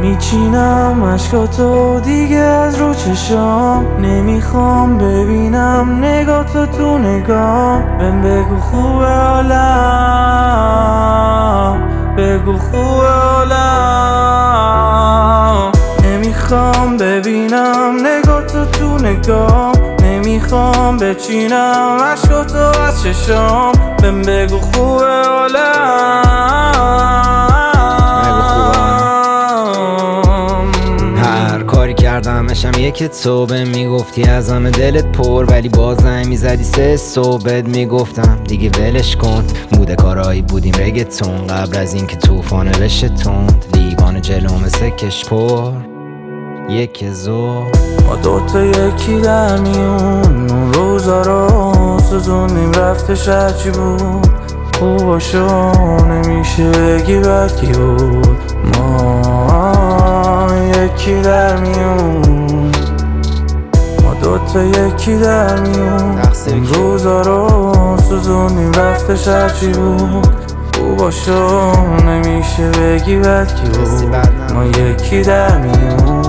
میچینم عشقاتو دیگه از رو چشام، نمیخوام ببینم نگاتو تو نگام. بهم بگو خوبه حالم، بگو خوبه حالم. نمیخوام ببینم نگاتو تو نگام، نمیخوام بچینم عشقاتو از چشام. بهم بگو خوبه کردمشم یک تو بهم میگفتی از همه دلت پر، ولی باز زنگ میزدی 3 صبح بهت میگفتم دیگه ولش کن. بوده کارایی بودیم رگتون قبل از اینکه طوفانه بشه تند، لیوان جلو مثل کشپر یک زور. ما دوتا یکی در میون، اون روزا رو سوزونیم رفتش هرچی بود. خوباشو نمیشه بگی بدکی بود. ما یکی در میون، ما دوتا یکی در میون. اون روزا رو سوزونیم رفتش هرچی بود. خوباشو نمیشه بگی بدکی بود. ما یکی در میون.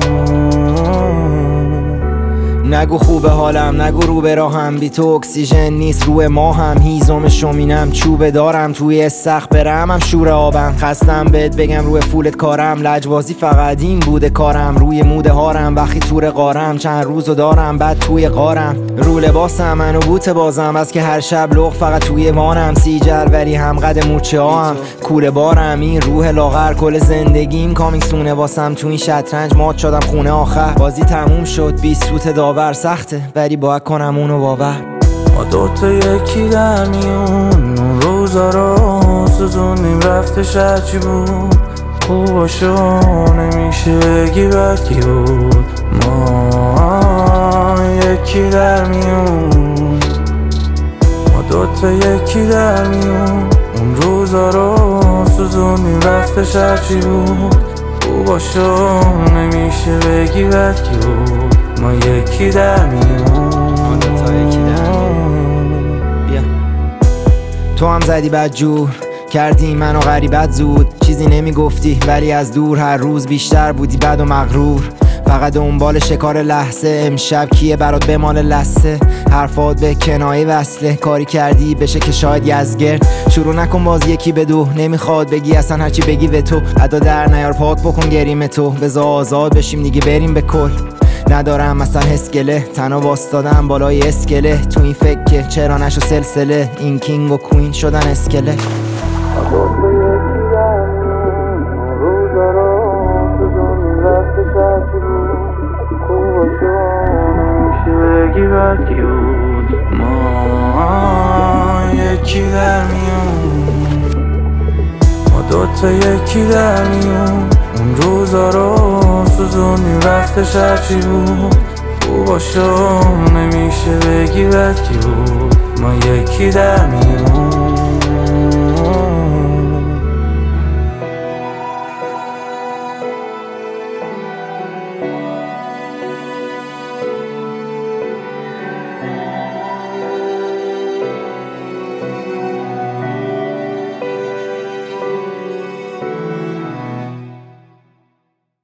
نگو خوبه حالم، نگو رو به راهم، بی تو اکسیژن نیست روی ماهم. هیزم شومینم چوبه دارم، توی استخ برم هم شور آبم. خستم بهت بگم روی فولت کارم، لجبازی فقط این بوده کارم. روی موده هارم وقتی تور قارم، چند روزو دارم بعد توی قارم. رو لباسم منو بوت بازم، بس که هر شب لغ فقط توی وانم. سیجل ولی هم قد موچه هام، کوله بارم این روح لاغر. کل زندگیم کامیکسونه واسم، تو این شطرنج مات شدم خونه آخر. بازی تموم شد 20 سوت داور سخته، ولی باید کنم اونو باور. ما دوتا یکی در میون، اون روزا رو سوزونیم رفتش هرچی بود. خوباشو نمیشه بگی بدکی بود. ما یکی در میون، ما دوتا یکی در میون. اون روزا رو سوزونیم رفتش هرچی بود. خوباشو نمیشه بگی بدکی بود. ما یکی در میون. تو هم زدی بد جور کردی منو غریبت زود. چیزی نمیگفتی ولی از دور هر روز بیشتر بودی بد و مغرور. فقط دنبال شکار لحظه، امشب کیه برات بمال لسه. حرفات به کنایه وصله، کاری کردی بشه که شاید یزگرد. شروع نکن باز یکی به دو، نمیخواد بگی اصلا هرچی بگی به تو. ادا در نیار پاک بکن گریم تو، بذار آزاد بشیم دیگه بریم به کل. ندارم مثلا اسکله، تنها واستادم بالای اسکله. تو این فکر که چرا نشو سلسله، این کینگ و کوین شدن اسکله. ما یکی در میون، ما دوتا یکی در میون. اون روزا رو سوزونیم رفتش هرچی بود. خوباشو نمیشه بگی بدکی بود. ما یکی در میون.